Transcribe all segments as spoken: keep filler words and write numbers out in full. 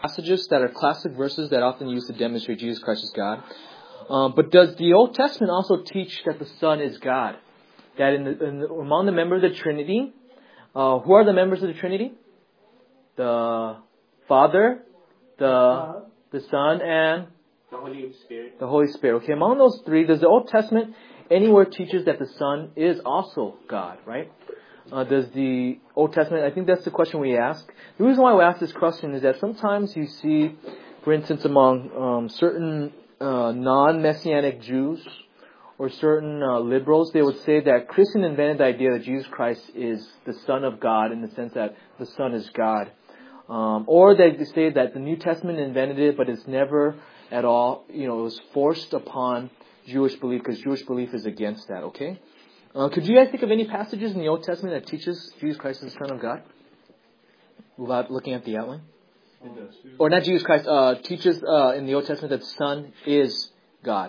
passages that are classic verses that are often used to demonstrate Jesus Christ as God. Um, but does the Old Testament also teach that the Son is God? That in the, in the, among the members of the Trinity, uh, who are the members of the Trinity? The Father, the the Son, and the Holy Spirit. The Holy Spirit. Okay, among those three, does the Old Testament anywhere teaches that the Son is also God? Right? Uh, does the Old Testament? I think that's the question we ask. The reason why we ask this question is that sometimes you see, for instance, among um, certain uh, non-Messianic Jews or certain uh, liberals, they would say that Christian invented the idea that Jesus Christ is the Son of God in the sense that the Son is God. Um, or they say that the New Testament invented it, but it's never at all, you know, it was forced upon Jewish belief because Jewish belief is against that, okay? Uh, could you guys think of any passages in the Old Testament that teaches Jesus Christ is the Son of God? Without looking at the outline? Or not Jesus Christ, uh, teaches uh, in the Old Testament that the Son is God.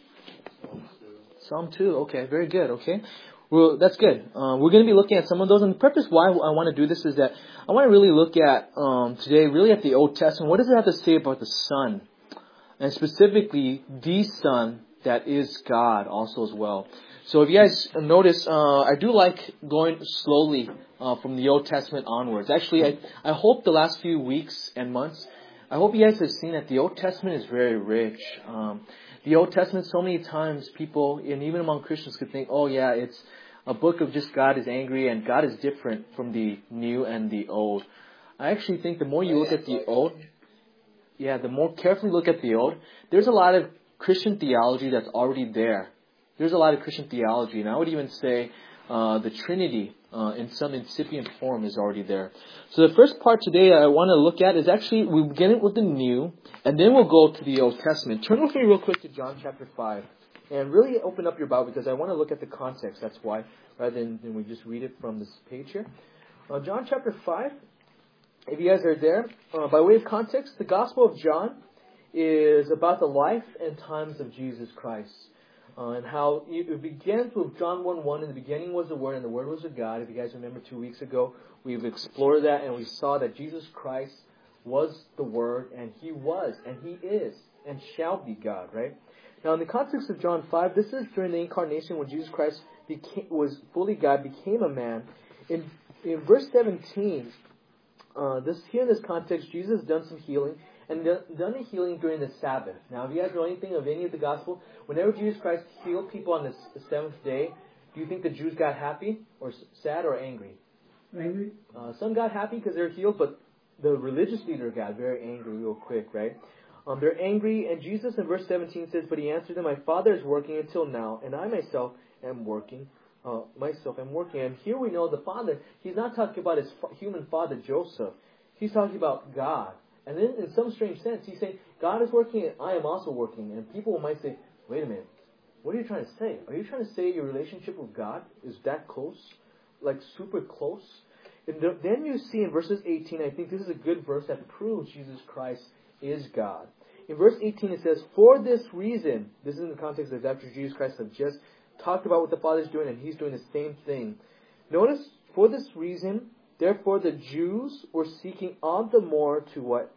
Some too. Okay, very good. Okay. Well, that's good. Uh, we're going to be looking at some of those. And the purpose why I want to do this is that I want to really look at um, today, really at the Old Testament. What does it have to say about the Son? And specifically, the Son that is God also as well. So if you guys notice, uh, I do like going slowly uh, from the Old Testament onwards. Actually, I, I hope the last few weeks and months, I hope you guys have seen that the Old Testament is very rich. Um, the Old Testament, so many times people, and even among Christians, could think, oh yeah, it's a book of just God is angry and God is different from the New and the Old. I actually think the more you look at the Old, yeah, the more carefully look at the Old, there's a lot of Christian theology that's already there. There's a lot of Christian theology, and I would even say uh, the Trinity uh, in some incipient form is already there. So the first part today I want to look at is actually, we begin it with the New, and then we'll go to the Old Testament. Turn with me real quick to John chapter five, and really open up your Bible because I want to look at the context. That's why, rather than, than we just read it from this page here. Uh, John chapter five, if you guys are there, uh, by way of context, the Gospel of John is about the life and times of Jesus Christ. Uh, and how it begins with John one one, in the beginning was the Word, and the Word was with God. If you guys remember two weeks ago, we've explored that, and we saw that Jesus Christ was the Word, and He was, and He is, and shall be God, right? Now, in the context of John five, this is during the incarnation when Jesus Christ became, was fully God, became a man. In, in verse seventeen, uh, this here in this context, Jesus has done some healing, and done the healing during the Sabbath. Now, if you guys know anything of any of the Gospel, whenever Jesus Christ healed people on the seventh day, do you think the Jews got happy, or sad, or angry? Angry. Uh, some got happy because they're healed, but the religious leader got very angry real quick, right? Um, they're angry, and Jesus in verse seventeen says, "But he answered them, My Father is working until now, and I myself am working. Uh, myself am working." And here we know the Father, he's not talking about his human father, Joseph. He's talking about God. And then in some strange sense, he's saying, God is working and I am also working. And people might say, wait a minute, what are you trying to say? Are you trying to say your relationship with God is that close? Like super close? And then you see in verses eighteen, I think this is a good verse that proves Jesus Christ is God. In verse eighteen it says, for this reason, this is in the context of after Jesus Christ has just talked about what the Father is doing and he's doing the same thing. Notice, for this reason, therefore the Jews were seeking all the more to what?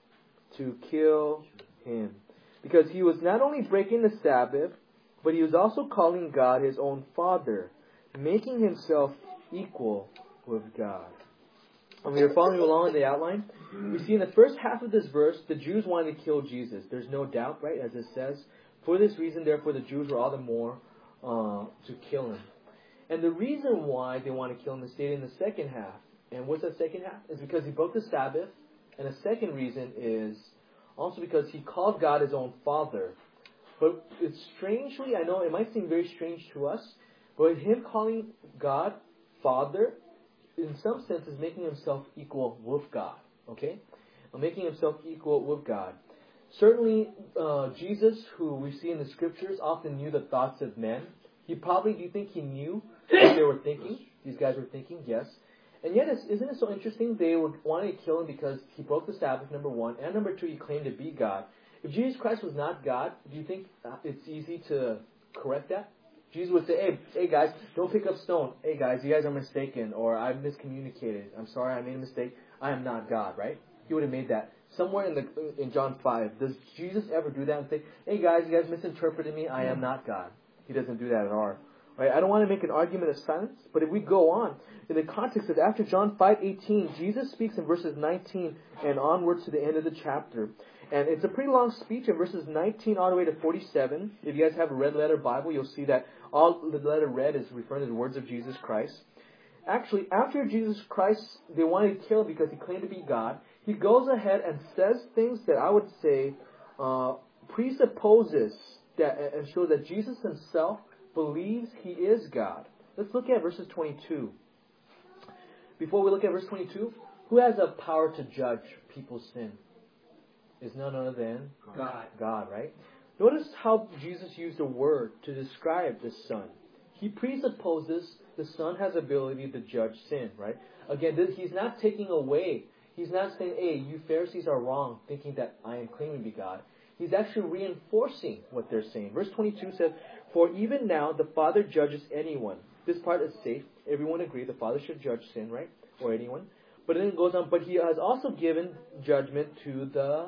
To kill him. Because he was not only breaking the Sabbath, but he was also calling God his own Father, making himself equal with God. And we are following along in the outline. We see in the first half of this verse, the Jews wanted to kill Jesus. There's no doubt, right? As it says, for this reason, therefore, the Jews were all the more uh, to kill him. And the reason why they want to kill him is stated in the second half. And what's that second half? Is because he broke the Sabbath. And the second reason is also because he called God his own Father. But it's strangely, I know it might seem very strange to us, but him calling God Father, in some sense, is making himself equal with God. Okay? Making himself equal with God. Certainly, uh, Jesus, who we see in the Scriptures, often knew the thoughts of men. He probably, do you think he knew what they were thinking? These guys were thinking, yes. And yet, it's, isn't it so interesting? They were wanting to kill him because he broke the Sabbath, number one. And number two, he claimed to be God. If Jesus Christ was not God, do you think it's easy to correct that? Jesus would say, hey, hey guys, don't pick up stone. Hey guys, you guys are mistaken. Or I've miscommunicated. I'm sorry, I made a mistake. I am not God, right? He would have made that somewhere in the in John five, does Jesus ever do that and say, hey guys, you guys misinterpreted me, I am not God? He doesn't do that at all. Right? I don't want to make an argument of silence, but if we go on, in the context of after John five eighteen, Jesus speaks in verses nineteen and onwards to the end of the chapter. And it's a pretty long speech in verses nineteen all the way to forty-seven. If you guys have a red letter Bible, you'll see that all the letter red is referring to the words of Jesus Christ. Actually, after Jesus Christ, they wanted to kill because he claimed to be God, he goes ahead and says things that I would say uh, presupposes that and shows that Jesus himself believes he is God. Let's look at verses twenty-two. Before we look at verse twenty-two, who has the power to judge people's sin? Is none other than God. God, right? Notice how Jesus used a word to describe the Son. He presupposes the Son has ability to judge sin, right? Again, this, he's not taking away. He's not saying, hey, you Pharisees are wrong, thinking that I am claiming to be God. He's actually reinforcing what they're saying. Verse twenty-two says, for even now the Father judges anyone. This part is safe. Everyone agrees the Father should judge sin, right? Or anyone. But then it goes on, but he has also given judgment to the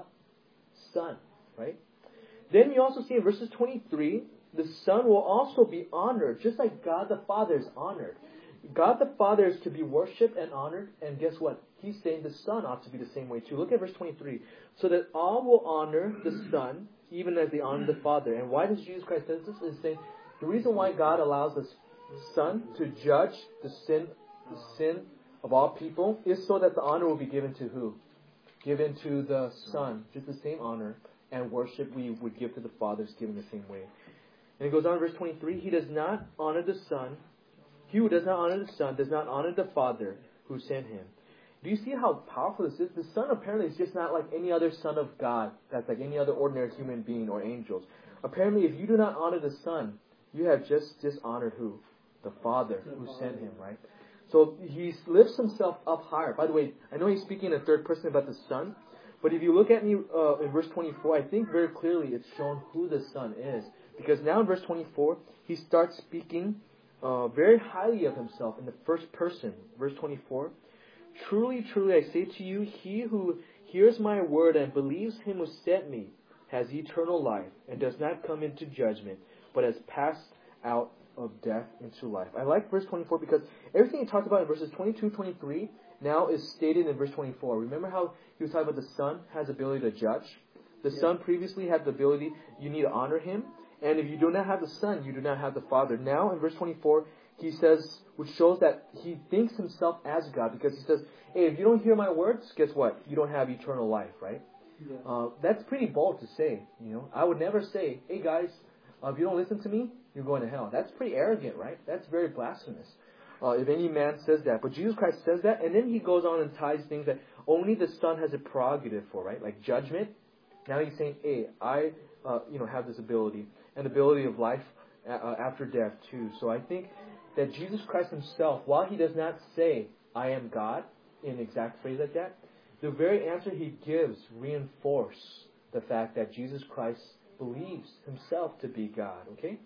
Son, right? Then you also see in verses twenty-three, the Son will also be honored, just like God the Father is honored. God the Father is to be worshipped and honored, and guess what? He's saying the Son ought to be the same way too. Look at verse twenty-three. So that all will honor the Son, even as they honor the Father. And why does Jesus Christ say this? Is saying the reason why God allows the Son to judge the sin, the sin of all people is so that the honor will be given to who? Given to the Son. Just the same honor and worship we would give to the Father is given the same way. And it goes on in verse twenty-three. He does not honor the Son. He who does not honor the Son does not honor the Father who sent him. Do you see how powerful this is? The Son apparently is just not like any other Son of God. That's like any other ordinary human being or angels. Apparently, if you do not honor the Son, you have just dishonored who? The Father who sent him, right? So he lifts himself up higher. By the way, I know he's speaking in third person about the Son, but if you look at me uh, in verse twenty-four, I think very clearly it's shown who the Son is. Because now in verse twenty-four, he starts speaking uh, very highly of himself in the first person. Verse twenty-four, truly, truly, I say to you, he who hears my word and believes him who sent me has eternal life and does not come into judgment, but has passed out of death into life. I like verse twenty-four because everything he talked about in verses twenty-two, twenty-three now is stated in verse twenty-four. Remember how he was talking about the Son has the ability to judge? The yeah. Son previously had the ability, you need to honor him. And if you do not have the Son, you do not have the Father. Now in verse twenty-four, he says, which shows that he thinks himself as God, because he says, hey, if you don't hear my words, guess what? You don't have eternal life, right? Yeah. Uh, that's pretty bold to say, you know. I would never say, hey guys, uh, if you don't listen to me, you're going to hell. That's pretty arrogant, right? That's very blasphemous. Uh, if any man says that. But Jesus Christ says that, and then he goes on and ties things that only the Son has a prerogative for, right? Like judgment. Now he's saying, hey, I uh, you know, have this ability. And ability of life uh, after death too. So I think that Jesus Christ himself, while he does not say, I am God, in exact phrase like that, the very answer he gives reinforce the fact that Jesus Christ believes himself to be God. Okay?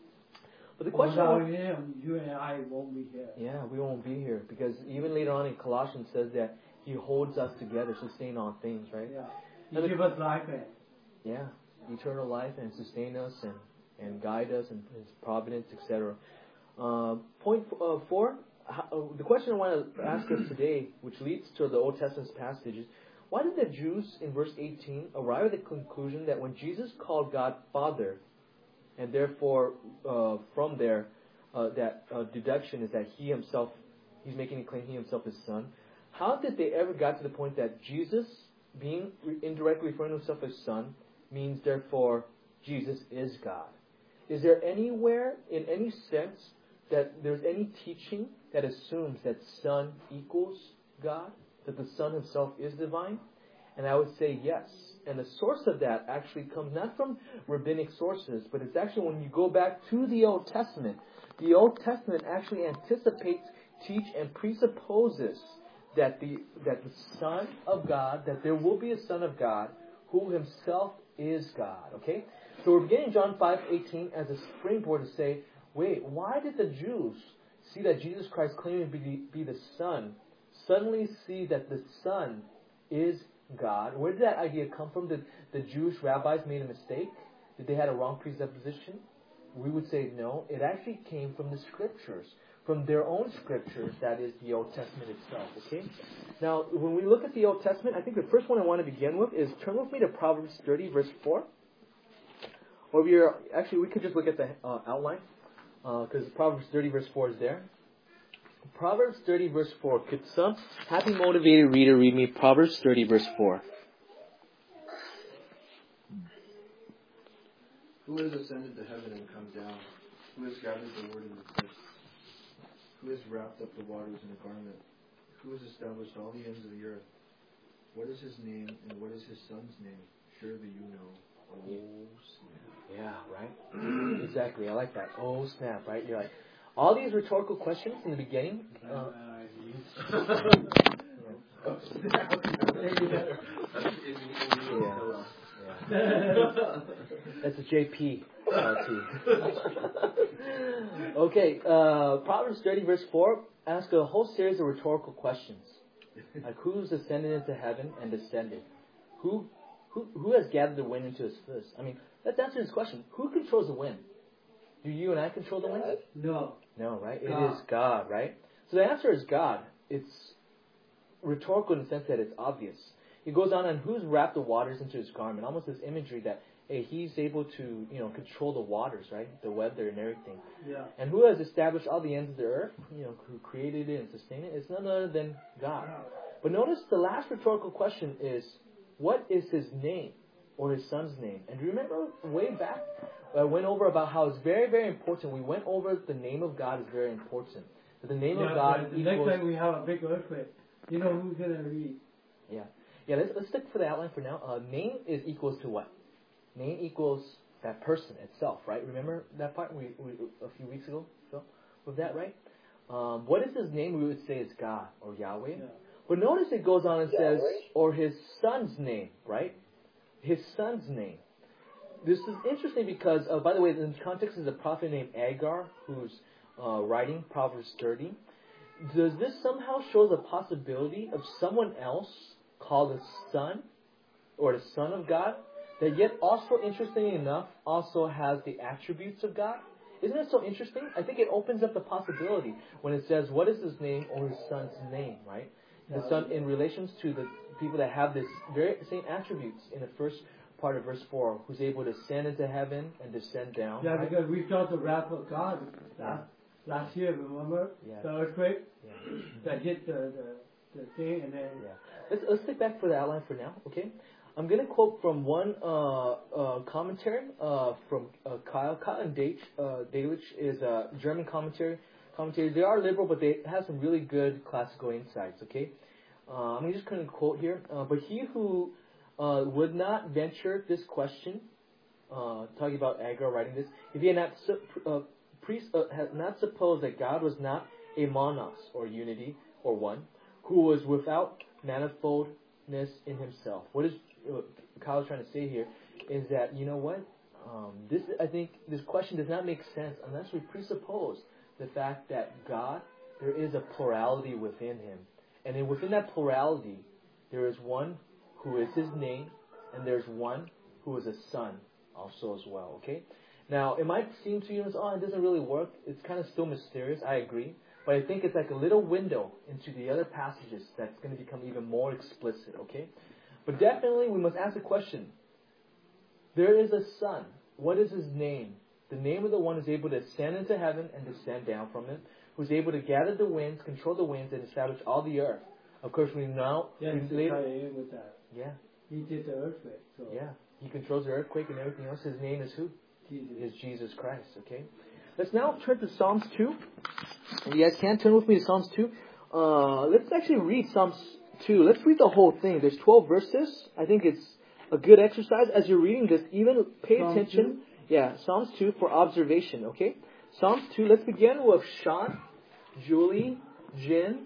But the question... Without him, you and I won't be here. Yeah, we won't be here. Because even later on in Colossians says that he holds us together, sustain all things, right? Yeah. He gives us life. And yeah. Eternal life and sustain us and, and guide us and His providence, et cetera. Uh, point uh, four, how, uh, the question I want to ask us today, which leads to the Old Testament passages, why did the Jews in verse eighteen arrive at the conclusion that when Jesus called God Father, and therefore uh, from there uh, that uh, deduction is that He Himself, He's making a claim He Himself is Son, how did they ever get to the point that Jesus, being indirectly referring to Himself as Son, means therefore Jesus is God? Is there anywhere, in any sense, that there's any teaching that assumes that Son equals God? That the Son himself is divine? And I would say yes. And the source of that actually comes not from rabbinic sources, but it's actually when you go back to the Old Testament. The Old Testament actually anticipates, teach, and presupposes that the that the Son of God, that there will be a Son of God who himself is God. Okay? So we're beginning John five eighteen as a springboard to say, wait, why did the Jews see that Jesus Christ claiming to be, be the Son, suddenly see that the Son is God. Where did that idea come from? Did the Jewish rabbis made a mistake? Did they had a wrong presupposition? We would say no. It actually came from the scriptures, from their own scriptures, that is the Old Testament itself. Okay. Now, when we look at the Old Testament, I think the first one I want to begin with is turn with me to Proverbs thirty, verse four. Or we are actually we could just look at the uh, outline because uh, Proverbs thirty, verse four is there. Proverbs thirty, verse four. Could some happy, motivated reader read me Proverbs thirty, verse four? Who has ascended to heaven and come down? Who has gathered the word in the depths? Who has wrapped up the waters in a garment? Who has established all the ends of the earth? What is his name and what is his son's name? Surely you know. Oh, snap. Yeah, right? Exactly. I like that. Oh, snap, right? You're like, all these rhetorical questions in the beginning. Uh, Oh, snap. Yeah. That's a J P. Uh, okay, uh, Proverbs thirty, verse four, ask a whole series of rhetorical questions. Like, who's ascended into heaven and descended? Who who who has gathered the wind into his fist? I mean, let's answer this question. Who controls the wind? Do you and I control the wind? No. No, right? God. It is God, right? So the answer is God. It's rhetorical in the sense that it's obvious. He goes on and who's wrapped the waters into his garment? Almost this imagery that, hey, he's able to, you know, control the waters, right? The weather and everything. Yeah. And who has established all the ends of the earth? You know, who created it and sustained it? It's none other than God. But notice the last rhetorical question is, what is his name or his son's name? And remember way back, I went over about how it's very, very important. We went over the name of God is very important. That the name yeah, of God the equals... next time we have a big earthquake, you know who's going to read? Yeah. Yeah, let's, let's stick for the outline for now. Uh, name is equals to what? Name equals that person itself, right? Remember that part we, we a few weeks ago, Phil? Was that right? Um, what is his name? We would say is God or Yahweh. Yeah. But notice it goes on and says, or his son's name, right? His son's name. This is interesting because, uh, by the way, in context is a prophet named Agar who's uh, writing Proverbs thirty. Does this somehow show the possibility of someone else called a son or the son of God that yet also, interestingly enough, also has the attributes of God? Isn't it so interesting? I think it opens up the possibility when it says, what is his name or his son's name, right? The son in relations to the people that have this very same attributes in the first part of verse four, who's able to ascend into heaven and descend down. Yeah, right? because we felt the wrath of God last, Yeah. last year, remember? Yeah. The earthquake Yeah. that hit the, the, the thing and then... Yeah. Let's, let's stick back for the outline for now, okay? I'm going to quote from one uh, uh, commentary uh, from uh, Kyle. Kyle and Dage, uh, Delitzsch is a German commentary. Commentators. They are liberal, but they have some really good classical insights, okay? Uh, I'm just going to quote here. Uh, but he who uh, would not venture this question, uh, talking about Agar writing this, if he had not, su- uh, pre- uh, had not supposed that God was not a monos, or unity, or one, who was without manifoldness in himself. What is uh, Kyle's trying to say here is that, you know what? Um, this I think this question does not make sense unless we presuppose the fact that God, there is a plurality within him. And then within that plurality, there is one who is his name, and there's one who is a son also as well, okay? Now, it might seem to you as, oh, it doesn't really work. It's kind of still mysterious. I agree. But I think it's like a little window into the other passages that's going to become even more explicit, okay? But definitely we must ask the question. There is a son. What is his name? The name of the one who's able to ascend into heaven and descend down from it, who's able to gather the winds, control the winds, and establish all the earth. Of course, we know... Yeah, we he's later, in with that. Yeah. He did the earthquake. So Yeah. He controls the earthquake and everything else. His name is who? Jesus. Is Jesus Christ, okay? Let's now turn to Psalms two. You guys can turn with me to Psalms two. Uh, let's actually read Psalms two. Let's read the whole thing. There's twelve verses. I think it's a good exercise. As you're reading this, even pay Psalms attention... two? Yeah, Psalms two for observation, okay? Psalms two, let's begin with Sean, Julie, Jin,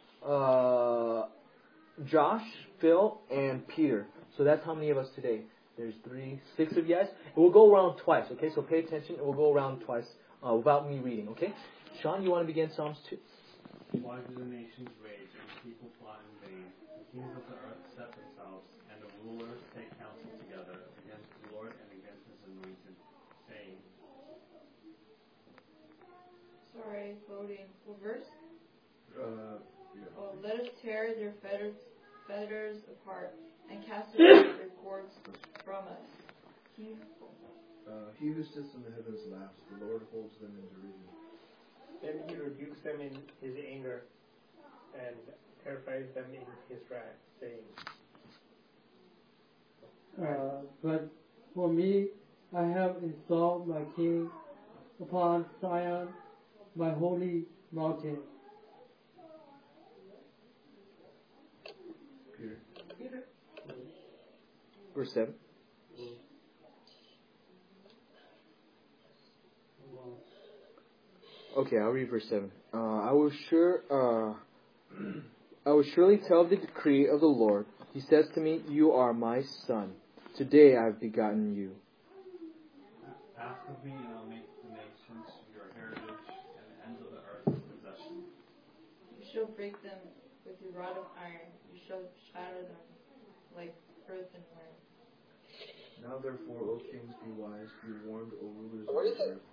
uh, Josh, Phil, and Peter. So that's how many of us today? There's three, six of you guys. And we'll go around twice, okay? So pay attention, and we'll go around twice uh, without me reading, okay? Sean, you want to begin Psalms two? Why do the nations rage and the people plot in vain? The kings of the earth set themselves. quoting what verse? Uh, yeah. Oh, let us tear their fetters, fetters apart and cast away their cords from us. He, Uh, he who sits in the heavens laughs. The Lord holds them in derision. Then he rebukes them in his anger and terrifies them in his wrath, saying, Uh, but for me, I have installed my king upon Zion, my holy mountain. Peter. Peter. Verse seven. Okay, I'll read verse seven. Uh, I will sure, uh, I will surely tell the decree of the Lord. He says to me, "You are my son. Today I have begotten you." Ask of me, and I'll make the nations your heritage, and the ends of the earth your possession. You shall break them with your rod of iron. You shall shatter them like earthenware. Now therefore, O kings, be wise. Be warned, O rulers What of is the it? earth.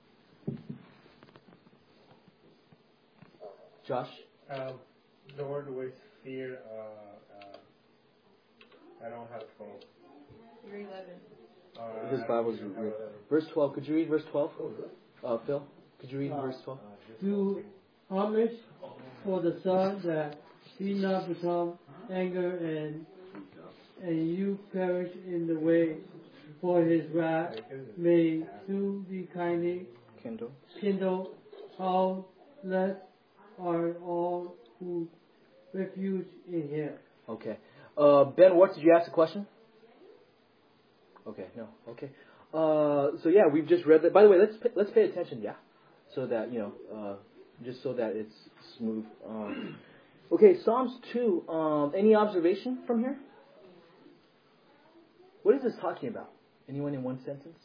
Josh? um, the word with fear, uh, uh, I don't have twelve. You're eleven. Uh, His Bible's I don't weird. have Verse twelve. Could you read verse twelve? Uh, Phil? Could you read Uh, verse twelve? Do homage for the Son, that he not become anger and and you perish in the way, for his wrath may soon be kindly Kindle. kindled. How blessed are all who refuge in him. Okay. Uh, Ben, what did you ask a question? Okay, no. Okay. Uh, so yeah, we've just read that. By the way, let's pay, let's pay attention, yeah, so that you know, uh, just so that it's smooth. Um, okay, Psalms two. Um, any observation from here? What is this talking about? Anyone in one sentence?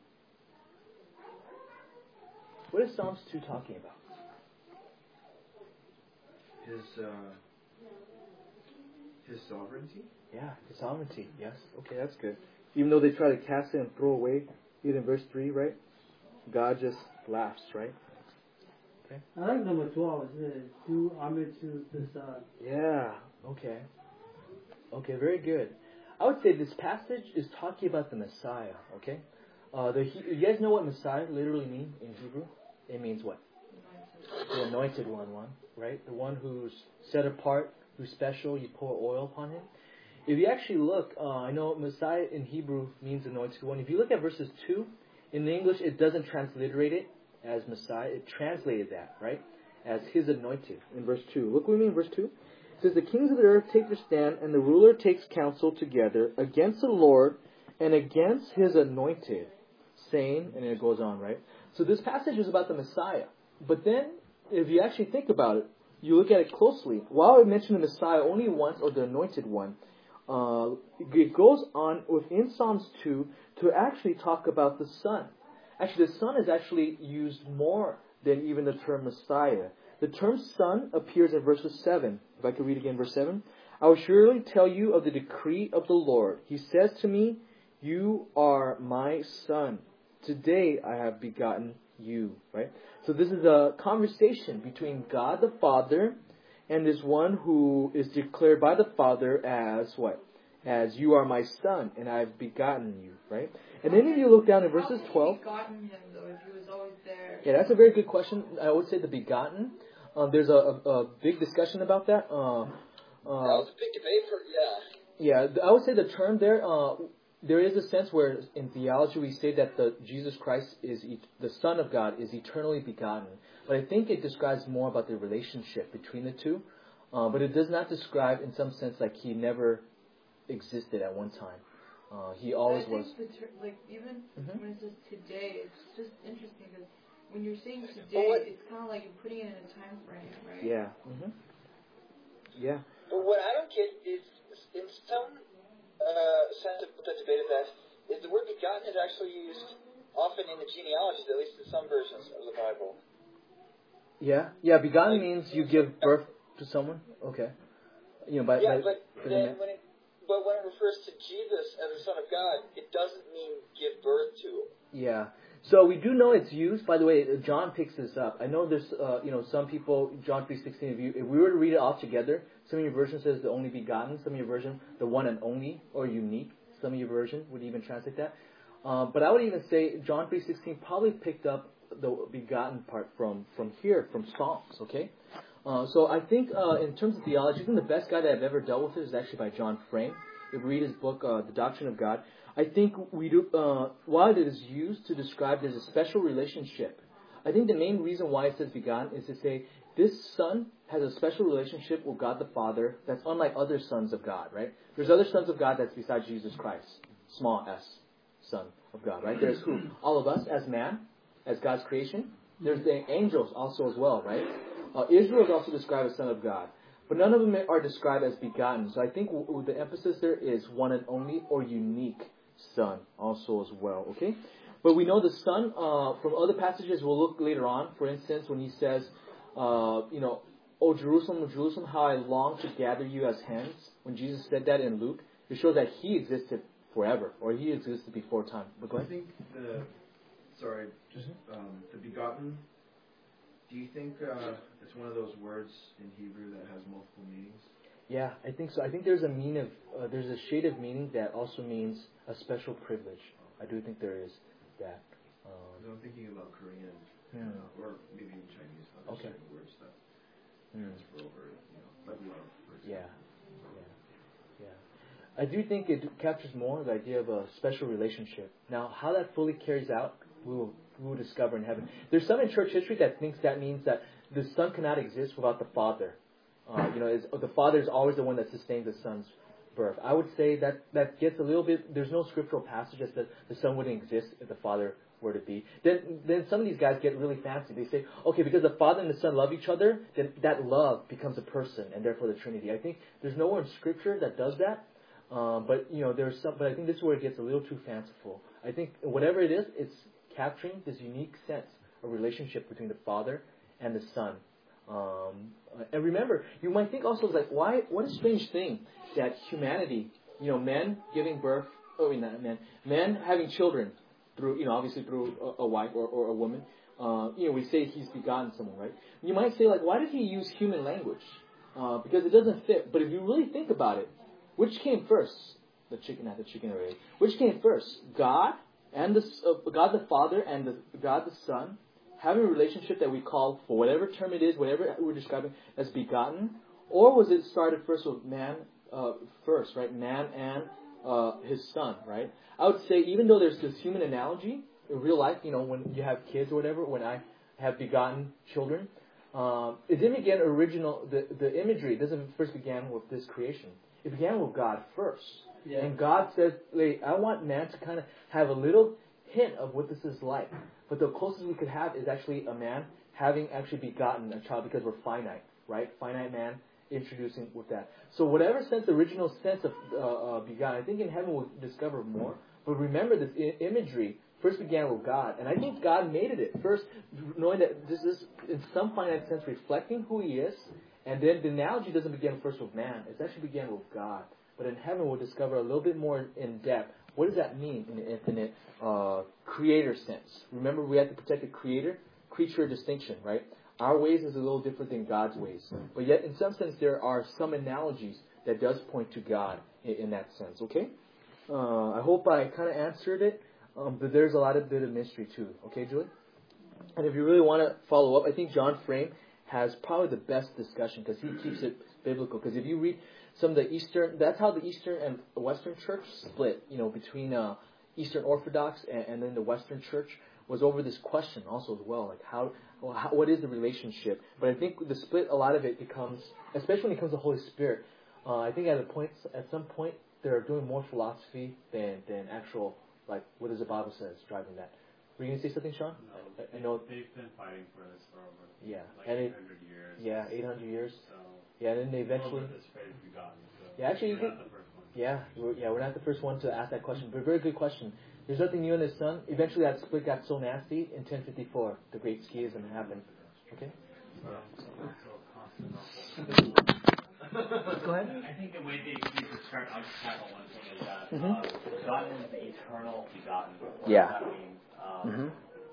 What is Psalms two talking about? His, uh, his sovereignty? Yeah, his sovereignty. Yes. Okay, that's good. Even though they try to cast it and throw away, even in verse three, right? God just laughs, right? Okay. I like number twelve. It says, do homage to the Son. Yeah. Okay. Okay, very good. I would say this passage is talking about the Messiah. Okay. Uh, the you guys know what Messiah literally means in Hebrew? It means what? The anointed one, one, right? The one who's set apart, who's special. You pour oil upon him. If you actually look, uh, I know Messiah in Hebrew means anointed one. If you look at verses two, in the English it doesn't transliterate it as Messiah. It translated that, right, as his anointed in verse two. Look what we mean in verse two. It says, "The kings of the earth take their stand, and the ruler takes counsel together against the Lord and against his anointed, saying," and it goes on, right? So this passage is about the Messiah. But then, if you actually think about it, you look at it closely. While it mentioned the Messiah only once, or the anointed one, uh, it goes on within Psalms two to actually talk about the Son. Actually, the Son is actually used more than even the term Messiah. The term Son appears in verse seven. If I could read again verse seven. "I will surely tell you of the decree of the Lord. He says to me, 'You are my Son. Today I have begotten you.'" Right? So this is a conversation between God the Father and this one who is declared by the Father as what? As "You are my Son, and I have begotten you." Right? And then if you look down in verses twelve. How had he begotten him, though, if he was always there? Yeah, that's a very good question. I would say the begotten. Um, there's a, a, a big discussion about that. Uh, uh, That was a big debate for, yeah. yeah, I would say the term there, uh, there is a sense where in theology we say that the Jesus Christ is e- the Son of God is eternally begotten. But I think it describes more about the relationship between the two. Uh, but it does not describe in some sense like he never existed at one time. Uh, he always I think was. The ter- like even Mhm. when it says today, it's just interesting because when you're saying But today, what- it's kind of like you're putting it in a time frame, right? Yeah. hmm Yeah. But what I don't get is, in some uh, sense of the debate of that, is the word begotten is actually used often in the genealogies, at least in some versions of the Bible. Yeah. Yeah. Begotten Like- means you give birth to someone. Okay. You know, by, Yeah, by, but by the then ma- when it, but when it refers to Jesus as the Son of God, it doesn't mean give birth to. Yeah. So we do know it's used. By the way, John picks this up. I know there's, uh, you know, some people, John three sixteen, if, you, if we were to read it all together, some of your version says the only begotten, some of your version, the one and only, or unique. Some of your version would even translate that. Uh, but I would even say John three sixteen probably picked up the begotten part from, from here, from Psalms, okay? Uh, so I think uh, in terms of theology, I think the best guy that I've ever dealt with it is actually by John Frame. If you read his book, uh, The Doctrine of God, I think we do, uh, while it is used to describe there's a special relationship, I think the main reason why it says begotten is to say this son has a special relationship with God the Father that's unlike other sons of God, right? There's other sons of God that's besides Jesus Christ, small s, son of God, right? There's who? All of us as man, as God's creation. There's the angels also as well, right? Uh, Israel is also described as son of God. But none of them are described as begotten. So I think w- w- the emphasis there is one and only or unique son also as well, okay? But we know the son uh, from other passages we'll look later on. For instance, when he says, uh, you know, O Jerusalem, O Jerusalem, how I long to gather you as hens. When Jesus said that in Luke, it shows that he existed forever, or he existed before time. But go I ahead. think the, sorry, just um, the begotten, do you think uh, it's one of those words in Hebrew that has multiple meanings? Yeah, I think so. I think there's a mean of, uh, there's a shade of meaning that also means a special privilege. I do think there is that. Um, I'm thinking about Korean, yeah. uh, or maybe in Chinese, other Okay. certain words that Hmm. transfer over, you know, like love, for Yeah, example. yeah, yeah. I do think it captures more the idea of a special relationship. Now, how that fully carries out, we will we will discover in heaven. There's some in church history that thinks that means that the Son cannot exist without the Father. Uh, you know, is, the Father is always the one that sustains the Son's birth. I would say that that gets a little bit. There's no scriptural passage that says the Son wouldn't exist if the Father were to be. Then, then some of these guys get really fancy. They say, okay, because the Father and the Son love each other, then that love becomes a person, and therefore the Trinity. I think there's nowhere in Scripture that does that. Um, but you know, there's some. But I think this is where it gets a little too fanciful. I think whatever it is, it's capturing this unique sense of relationship between the Father and the Son. Um, and remember, you might think also like, why? What a strange thing that humanity, you know, men giving birth. Oh, I mean, not men, men having children through, you know, obviously through a, a wife or, or a woman. Uh, you know, we say he's begotten someone, right? You might say like, why did he use human language? Uh, because it doesn't fit. But if you really think about it, which came first? The chicken, not the chicken or egg. Which came first? God and the uh, God the Father and the God the Son having a relationship that we call, for whatever term it is, whatever we're describing as begotten, or was it started first with man uh, first, right? Man and uh, his son, right? I would say even though there's this human analogy in real life, you know, when you have kids or whatever, when I have begotten children, um, it didn't begin original. The the imagery doesn't first began with this creation. It began with God first, yeah. And God says, "Like, I want man to kind of have a little hint of what this is like." But the closest we could have is actually a man having actually begotten a child because we're finite, right? Finite man introducing with that. So whatever sense, original sense of uh, uh, begotten, I think in heaven we'll discover more. But remember this I- imagery first began with God. And I think God made it first, knowing that this is in some finite sense reflecting who he is. And then the analogy doesn't begin first with man. It actually began with God. But in heaven we'll discover a little bit more in depth. What does that mean in the infinite uh, creator sense? Remember, we have to protect the creator, creature distinction, right? Our ways is a little different than God's ways. But yet, in some sense, there are some analogies that does point to God in, in that sense, okay? Uh, I hope I kind of answered it, um, but there's a lot of bit of mystery too. Okay, Julie? And if you really want to follow up, I think John Frame has probably the best discussion because he keeps it biblical. Because if you read some of the Eastern, that's how the Eastern and Western Church split, you know, between uh, Eastern Orthodox and, and then the Western Church, was over this question also as well, like how, well, how, what is the relationship? But I think the split, a lot of it becomes, especially when it comes to the Holy Spirit, uh, I think at a point, at some point, they're doing more philosophy than, than actual, like, what does the Bible says driving that. Were you going to say something, Sean? No, I, I know. They've been fighting for this for over Yeah, like and eight it, hundred years. Yeah, eight hundred years. So yeah, and then they eventually. This phrase begotten, so yeah, actually, you could. Yeah, we're, yeah, we're not the first one to ask that question, but a very good question. There's nothing new in the sun. Eventually, that split got so nasty in ten fifty-four. The Great Schism happened. Okay. Go ahead. I think the way they use the term, I'll just tackle one thing is that Mm-hmm. uh, begotten is the eternal begotten. What Yeah. does that mean? Um, Mm-hmm.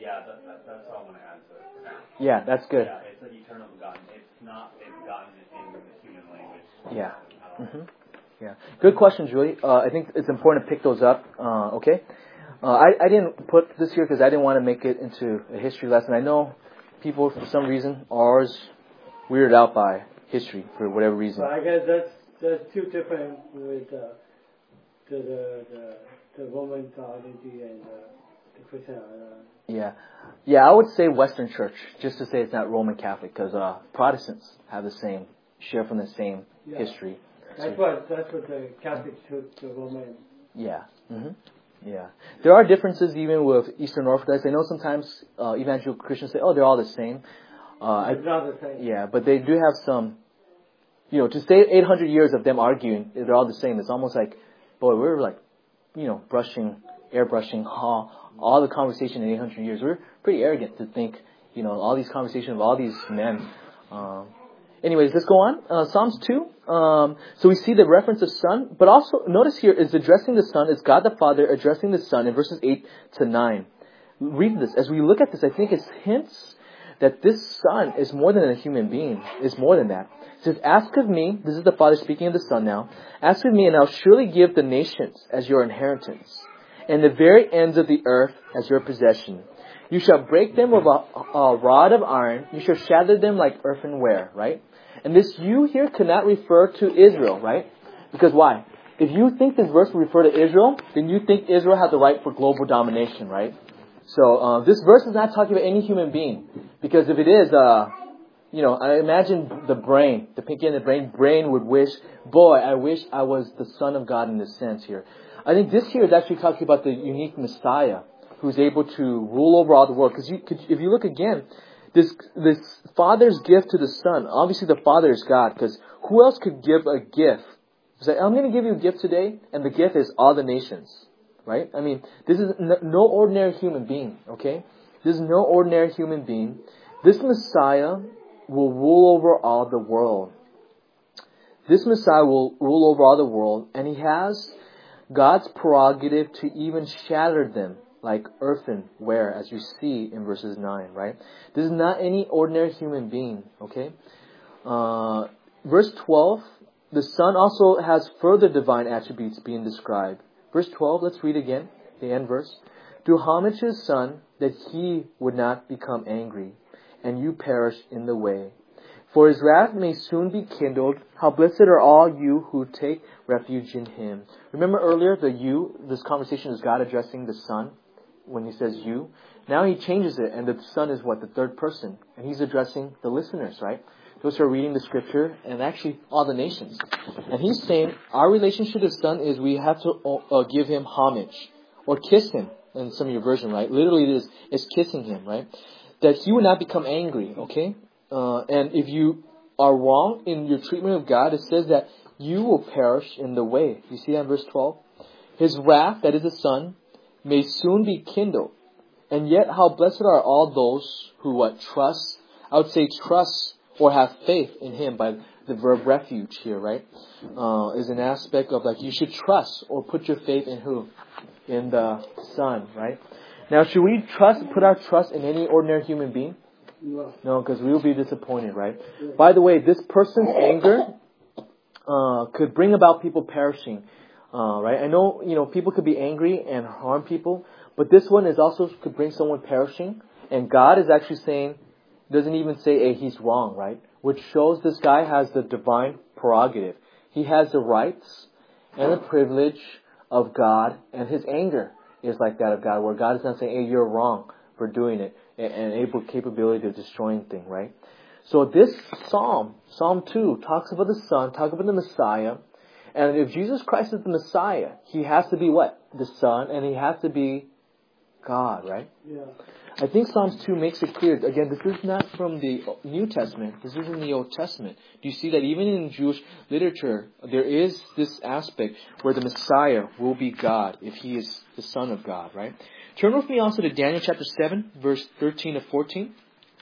Yeah, that, that, that's all I want to add to it for now. Yeah, that's good. Yeah, it's an eternal begotten. It's not a begotten in the human language. Yeah. Mm-hmm. Yeah. Good question, Julie. Uh, I think it's important to pick those up. Uh, okay. Uh, I, I didn't put this here because I didn't want to make it into a history lesson. I know people, for some reason, are always weirded out by history for whatever reason. But I guess that's that's too different with uh, the, the the the Roman theology and uh, the Christian. Uh, Yeah. Yeah, I would say Western Church, just to say it's not Roman Catholic, because uh, Protestants have the same, share from the same yeah. history. That's So, what that's what the Catholic Church, the Roman. yeah. Mm-hmm. Yeah. There are differences even with Eastern Orthodox. I know sometimes uh, evangelical Christians say, oh, they're all the same. Uh, It's I, not the same. yeah, but they do have some, you know, to say eight hundred years of them arguing, they're all the same. It's almost like, boy, we're like, you know, brushing, airbrushing all, all the conversation in eight hundred years. We're pretty arrogant to think, you know, all these conversations of all these men. Um, anyways, let's go on. Uh, Psalms two. Um, so we see the reference of Son, but also notice here is addressing the Son, is God the Father addressing the Son in verses eight to nine. Read this. As we look at this, I think it's hints that this Son is more than a human being. It's more than that. It says, ask of me, this is the Father speaking of the Son now, ask of me and I'll surely give the nations as your inheritance, and the very ends of the earth as your possession. You shall break them with a, a rod of iron, you shall shatter them like earthenware, right? And this you here cannot refer to Israel, right? Because why? If you think this verse will refer to Israel, then you think Israel has the right for global domination, right? So uh, this verse is not talking about any human being. Because if it is, uh, you know, I imagine the brain, the pinky and the brain, brain would wish, boy, I wish I was the Son of God in this sense here. I think this here is actually talking about the unique Messiah who's able to rule over all the world. Because you, if you look again, this this Father's gift to the Son, obviously the Father is God, because who else could give a gift? Say, I'm going to give you a gift today, and the gift is all the nations, right? I mean, this is no ordinary human being, okay? This is no ordinary human being. This Messiah will rule over all the world. This Messiah will rule over all the world, and he has God's prerogative to even shatter them like earthenware, as you see in verses nine, right? This is not any ordinary human being, okay? Uh, verse twelve, the Son also has further divine attributes being described. Verse twelve, let's read again, the end verse. Do homage to his Son, that he would not become angry, and you perish in the way. For his wrath may soon be kindled. How blessed are all you who take refuge in him. Remember earlier, the you, this conversation is God addressing the Son when he says you. Now he changes it, and the Son is what? The third person. And he's addressing the listeners, right? Those who are reading the scripture, and actually all the nations. And he's saying our relationship to the Son is we have to uh, give him homage, or kiss him, in some of your version, right? Literally it is, is kissing him, right? That he would not become angry, okay? Uh, and if you are wrong in your treatment of God, it says that you will perish in the way. You see that in verse twelve? His wrath, that is the Son, may soon be kindled. And yet how blessed are all those who what? Trust. I would say trust or have faith in him by the verb refuge here, right? Uh, is an aspect of like you should trust or put your faith in who? In the Son, right? Now, should we trust, put our trust in any ordinary human being? No. No, because we will be disappointed, right? Yeah. By the way, this person's anger uh, could bring about people perishing, uh, right? I know, you know, people could be angry and harm people, but this one is also could bring someone perishing. And God is actually saying, doesn't even say, hey, he's wrong, right? Which shows this guy has the divine prerogative. He has the rights and the privilege of God, and his anger is like that of God, where God is not saying, hey, you're wrong for doing it, and able capability of destroying things, right? So this psalm, Psalm two, talks about the Son, talks about the Messiah, and if Jesus Christ is the Messiah, he has to be what? The Son, and he has to be God, right? Yeah. I think Psalms two makes it clear. Again, this is not from the New Testament. This is in the Old Testament. Do you see that even in Jewish literature, there is this aspect where the Messiah will be God if he is the Son of God, right? Turn with me also to Daniel chapter seven, verse thirteen to fourteen.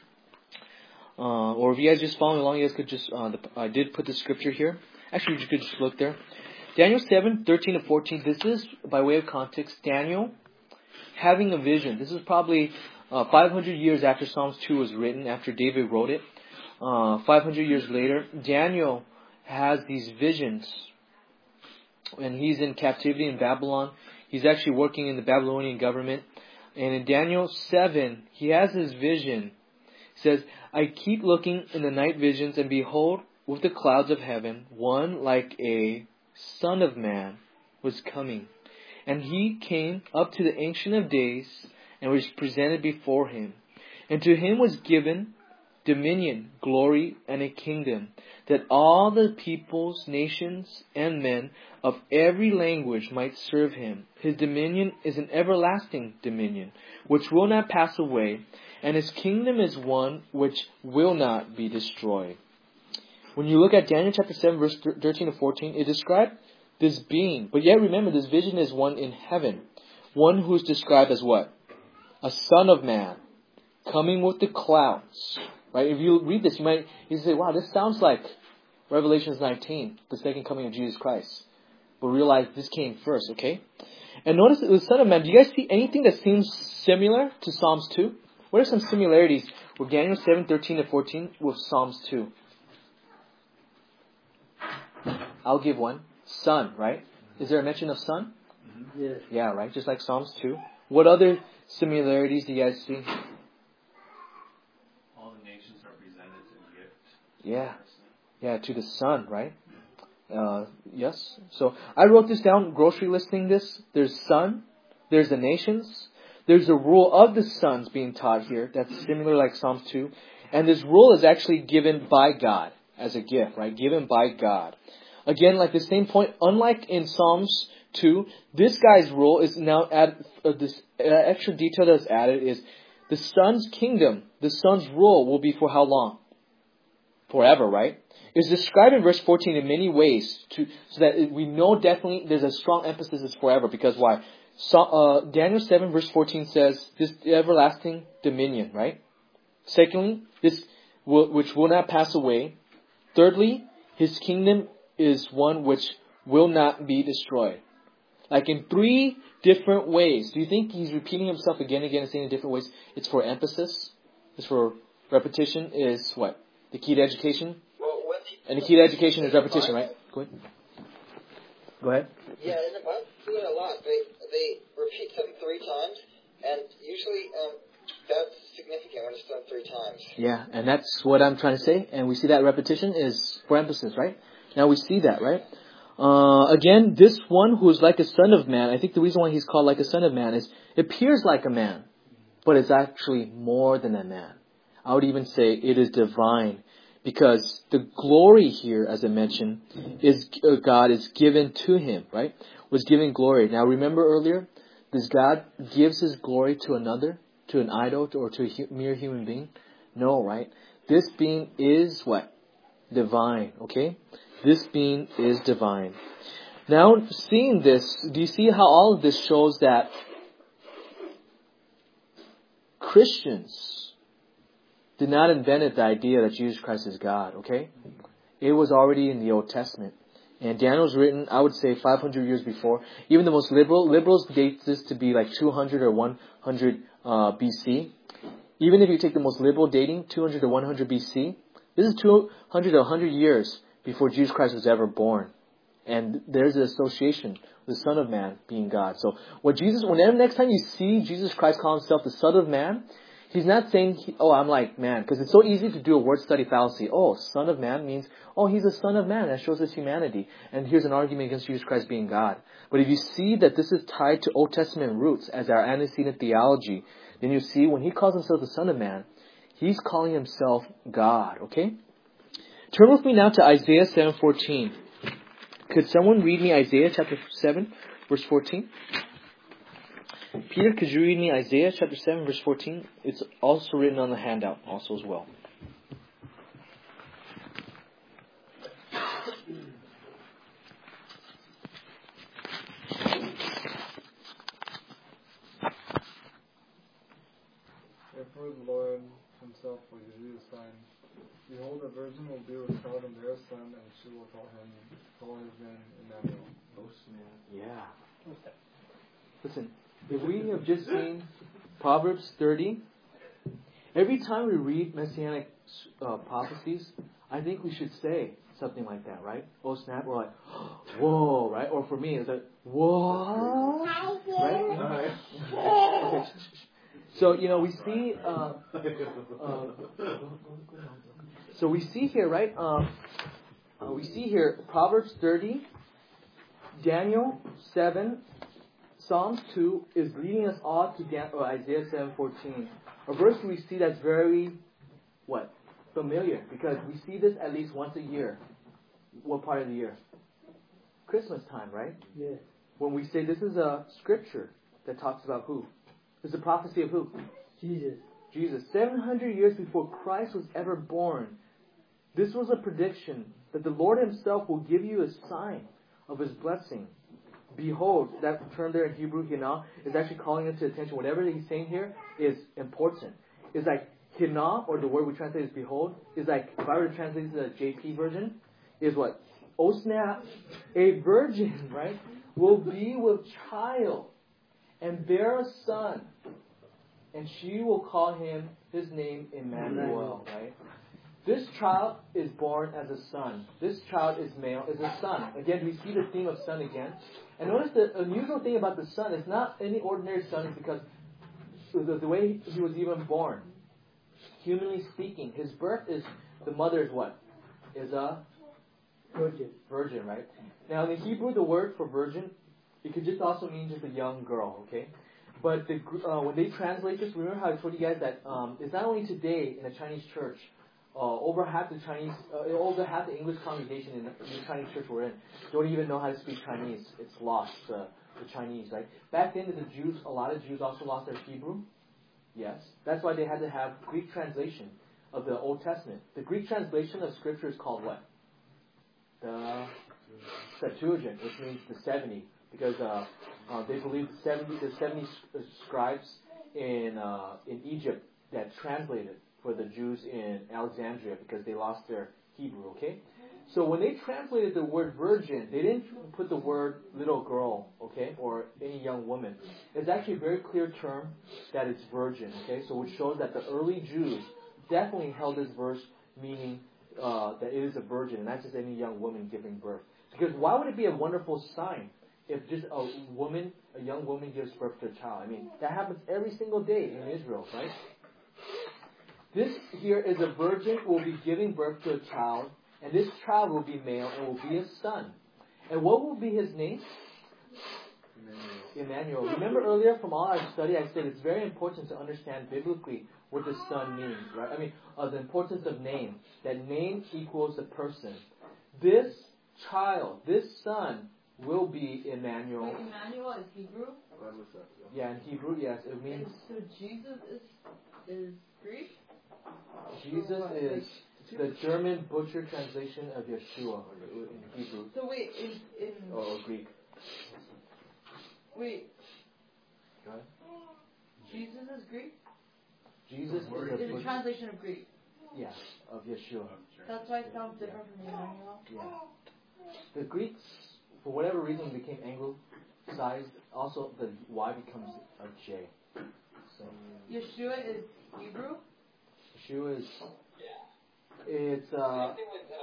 Uh, or if you guys just following along, you guys could just, uh, the, I did put the scripture here. Actually, you could just look there. Daniel seven, thirteen to fourteen. This is, by way of context, Daniel having a vision. This is probably uh, five hundred years after Psalms two was written, after David wrote it, uh, five hundred years later, Daniel has these visions. And he's in captivity in Babylon. He's actually working in the Babylonian government. And in Daniel seven, he has his vision. He says, I keep looking in the night visions, and behold, with the clouds of heaven, one like a son of man was coming. And he came up to the Ancient of Days and was presented before him. And to him was given dominion, glory, and a kingdom, that all the peoples, nations, and men of every language might serve him. His dominion is an everlasting dominion, which will not pass away, and his kingdom is one which will not be destroyed. When you look at Daniel chapter seven, verse thirteen to fourteen, it describes this being. But yet remember, this vision is one in heaven. One who is described as what? A son of man, coming with the clouds. Right? If you read this, you might you say, wow, this sounds like Revelation nineteen, the second coming of Jesus Christ. But realize this came first, okay? And notice the Son of Man. Do you guys see anything that seems similar to Psalms two? What are some similarities with Daniel seven, thirteen to fourteen with Psalms two? I'll give one. Sun, right? Is there a mention of sun? Mm-hmm. Yes. Yeah, right? Just like Psalms two. What other similarities do you guys see? Yeah, yeah, to the sun, right? Uh, yes. So I wrote this down, grocery listing this. There's sun, there's the nations, there's a rule of the sons being taught here that's similar like Psalms two. And this rule is actually given by God as a gift, right? Given by God. Again, like the same point, unlike in Psalms two, this guy's rule is now added, uh, this uh, extra detail that's added is the son's kingdom, the son's rule will be for how long? Forever, right? It's described in verse fourteen in many ways to so that we know definitely there's a strong emphasis is forever. Because why? So, uh, Daniel seven verse fourteen says this everlasting dominion, right? Secondly, this will, which will not pass away. Thirdly, his kingdom is one which will not be destroyed. Like in three different ways. Do you think he's repeating himself again and again and saying in different ways? It's for emphasis. It's for repetition. Is what? The key to education? Well, when and the key to education is repetition, right? Go ahead. Go ahead. Yeah, in the Bible, do it a lot. They they repeat something three times, and usually um, that's significant when it's done three times. Yeah, and that's what I'm trying to say. And we see that repetition is for emphasis, right? Now we see that, right? Uh, again, this one who is like a son of man, I think the reason why he's called like a son of man is it appears like a man, but it's actually more than a man. I would even say it is divine, because the glory here, as I mentioned, is uh, God is given to him, right? Was given glory. Now remember earlier, does God gives his glory to another, to an idol, or to a hu- mere human being? No, right? This being is what? Divine, okay? This being is divine. Now, seeing this, do you see how all of this shows that Christians did not invent the idea that Jesus Christ is God, okay? It was already in the Old Testament. And Daniel's written, I would say, five hundred years before. Even the most liberal, liberals date this to be like two hundred or one hundred uh, B C. Even if you take the most liberal dating, two hundred to one hundred B C, this is two hundred to one hundred years before Jesus Christ was ever born. And there's an association with the Son of Man being God. So what Jesus, whenever next time you see Jesus Christ call himself the Son of Man, he's not saying, he, oh, I'm like man. Because it's so easy to do a word study fallacy. Oh, Son of Man means, oh, he's a Son of Man. That shows his humanity. And here's an argument against Jesus Christ being God. But if you see that this is tied to Old Testament roots as our antecedent theology, then you see when he calls himself the Son of Man, he's calling himself God. Okay? Turn with me now to Isaiah seven fourteen. Could someone read me Isaiah chapter seven, verse fourteen? Peter, could you read me Isaiah chapter seven, verse fourteen? It's also written on the handout also as well. Therefore the Lord himself will give you a sign. Behold, a virgin will be with child and bear a son, and she will call him, call his name Emmanuel. Yeah. Listen, if we have just seen Proverbs thirty, Every time we read messianic uh, prophecies, I think we should say something like that, right? Oh snap, or like, whoa, right? Or for me, it's like, whoa, right? Okay. So, you know, we see, uh, uh, so we see here, right? Um, uh, we see here Proverbs thirty, Daniel seven, Psalms two is leading us all to Dan- or Isaiah seven fourteen. A verse we see that's very, what? Familiar, because we see this at least once a year. What part of the year? Christmas time, right? Yes. When we say this is a scripture that talks about who? This is a prophecy of who? Jesus. Jesus. seven hundred years before Christ was ever born, this was a prediction that the Lord Himself will give you a sign of His blessing. Behold, that term there in Hebrew, Hina, is actually calling us to attention. Whatever He's saying here is important. It's like Hina, or the word we translate as behold, is like, if I were to translate it to the J P version, is what? Oh snap, a virgin, right, will be with child and bear a son, and she will call him, his name Emmanuel, right? This child is born as a son. This child is male, is a son. Again, we see the theme of son again. And notice the unusual thing about the son is not any ordinary son, it's because the, the way he was even born. Humanly speaking, his birth is, the mother is what? Is a Virgin. Virgin, right? Now in the Hebrew, the word for virgin, it could just also mean just a young girl, okay? But the, uh, when they translate this, remember how I told you guys that um, it's not only today in a Chinese church, uh, over half the Chinese, uh, over half the English congregation in the, in the Chinese church we're in don't even know how to speak Chinese. It's lost, uh, the Chinese, right? Back then, the Jews, a lot of Jews also lost their Hebrew. Yes. That's why they had to have Greek translation of the Old Testament. The Greek translation of Scripture is called what? The Septuagint, which means the seventy, because uh, uh, they believe the seventy, the seventy scribes in uh, in Egypt that translated for the Jews in Alexandria because they lost their Hebrew. Okay, so when they translated the word virgin, they didn't put the word little girl, okay, or any young woman. It's actually a very clear term that it's virgin. Okay, so which shows that the early Jews definitely held this verse meaning uh, that it is a virgin and not just any young woman giving birth. Because why would it be a wonderful sign if just a woman, a young woman gives birth to a child? I mean, that happens every single day in Israel, right? This here is a virgin who will be giving birth to a child, and this child will be male and will be a son. And what will be his name? Emmanuel. Remember earlier from all our study, I said it's very important to understand biblically what the son means, right? I mean, uh, the importance of name. That name equals a person. This child, this son, will be Emmanuel. Wait, Emmanuel is Hebrew? Yeah, in Hebrew, yes, it means. So Jesus is is Greek? Jesus is the German butcher translation of Yeshua in Hebrew. So wait, in in Or Greek. wait, Go ahead. Jesus is Greek? Jesus is a It's a butcher. translation of Greek. Yeah, of Yeshua. That's why it sounds different from Emmanuel. Yeah. The Greeks, for whatever reason, became anglicized. Also, the Y becomes a J. So Yeshua is Hebrew? Yeshua is. It's uh.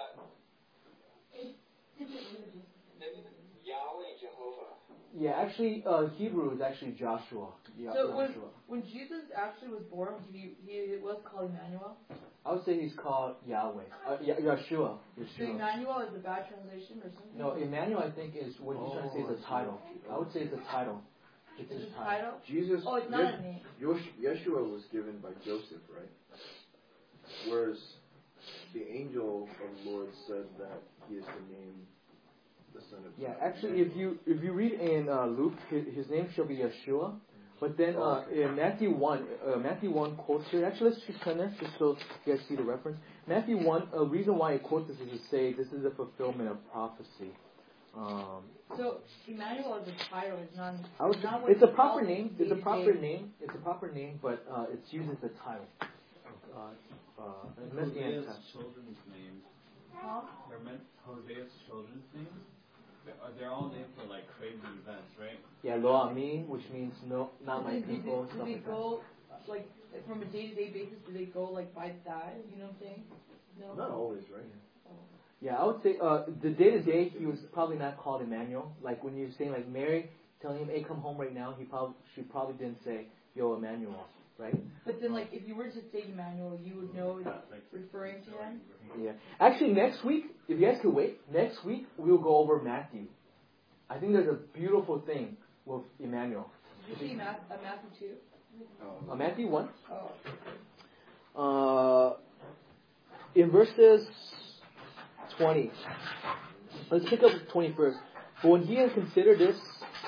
Yahweh, Jehovah. Yeah, actually, uh, Hebrew is actually Joshua. Yeah, So when, Joshua. when Jesus actually was born, he he was called Emmanuel. I would say he's called Yahweh. Uh, Ye- Yeshua. So Yeshua. Emmanuel is a bad translation or something? No, Emmanuel, I think, is what he's trying to say is a title. I would say it's a title. It's Is his it a title? Jesus, Oh, it's not Yes- a name. Yosh- Yeshua was given by Joseph, right? Whereas the angel of the Lord said that he is to name the son of Yeah, actually, if you if you read in uh, Luke, his, his name shall be Yeshua. But then uh, in Matthew one, uh, Matthew one quotes here. Actually, let's just turn there just so you guys see the reference. Matthew one. A reason why it quotes this is to say this is a fulfillment of prophecy. Um, So Emmanuel is a title. It's not. I would, it's not what it's a you proper call name. day It's a to proper day. name. It's a proper name, but uh, it's used as a title. Uh, uh, And Messianic Hosea's title. children's names. Huh? They're meant Hosea's children's names. They're, they're all named for like crazy events, right? Yeah, lo ami, which means no, not my Did, did, people. did Stuff we like that. go like like, from a day-to-day basis, do they go like by that? You know what I'm saying? No. Not always, right? Oh. Yeah, I would say uh, the day to day he was probably not called Emmanuel. Like when you're saying like Mary telling him, "Hey, come home right now," he probably she probably didn't say, "Yo, Emmanuel," right? But then, like, if you were to say Emmanuel, you would know it's referring to him. Yeah. Actually, next week, if you guys could wait, next week we'll go over Matthew. I think there's a beautiful thing with Emmanuel. Did you say Math, uh, Matthew two? Uh, Matthew one. Oh. Uh, in verses twenty. Let's pick up twenty first. But when he had considered this,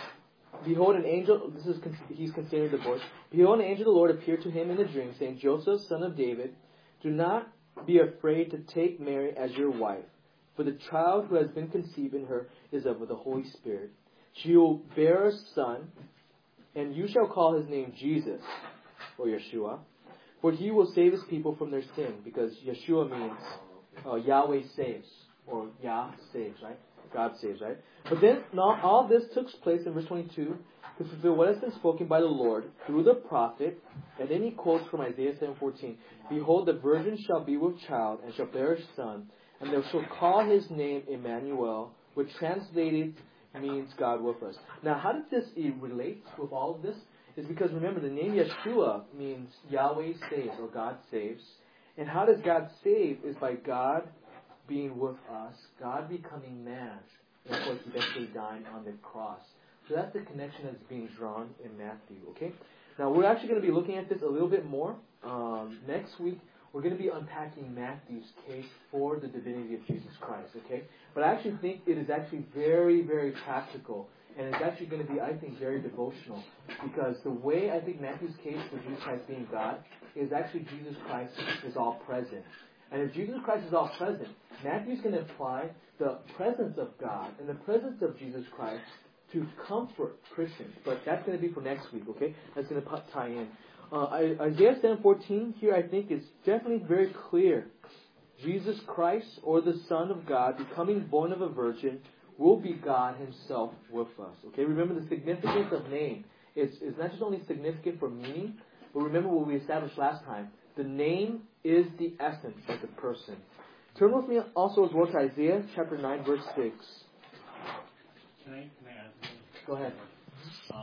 behold, an angel. This is he's considering the boy. Behold, an angel of the Lord appeared to him in a dream, saying, "Joseph, son of David, do not be afraid to take Mary as your wife, for the child who has been conceived in her is of the Holy Spirit. She will bear a son, and you shall call his name Jesus," or Yeshua, "for he will save his people from their sin," because Yeshua means uh, Yahweh saves, or Yah saves, right? God saves, right? But then now all this took place in verse twenty-two to fulfill what has been spoken by the Lord through the prophet. And then he quotes from Isaiah seven fourteen, "Behold, the virgin shall be with child and shall bear a son, and they shall call his name Emmanuel," which translated means God with us. Now, how does this relate with all of this? Is because remember the name Yeshua means Yahweh saves or God saves. And how does God save? Is by God being with us, God becoming man, and of course eventually dying on the cross. So that's the connection that's being drawn in Matthew. Okay. Now we're actually going to be looking at this a little bit more um, next week. We're going to be unpacking Matthew's case for the divinity of Jesus Christ. Okay. But I actually think it is actually very, very practical. And it's actually going to be, I think, very devotional. Because the way I think Matthew's case for Jesus Christ being God is actually Jesus Christ is all present. And if Jesus Christ is all present, Matthew's going to apply the presence of God and the presence of Jesus Christ to comfort Christians. But that's going to be for next week, okay? That's going to tie in. Uh, Isaiah seven fourteen here, I think, is definitely very clear. Jesus Christ, or the Son of God, becoming born of a virgin, will be God himself with us. Okay, remember the significance of name. It's, it's not just only significant for meaning, but remember what we established last time. The name is the essence of the person. Turn with me also as well to Isaiah chapter nine, verse six. Can I, can I ask you? Go ahead. Um,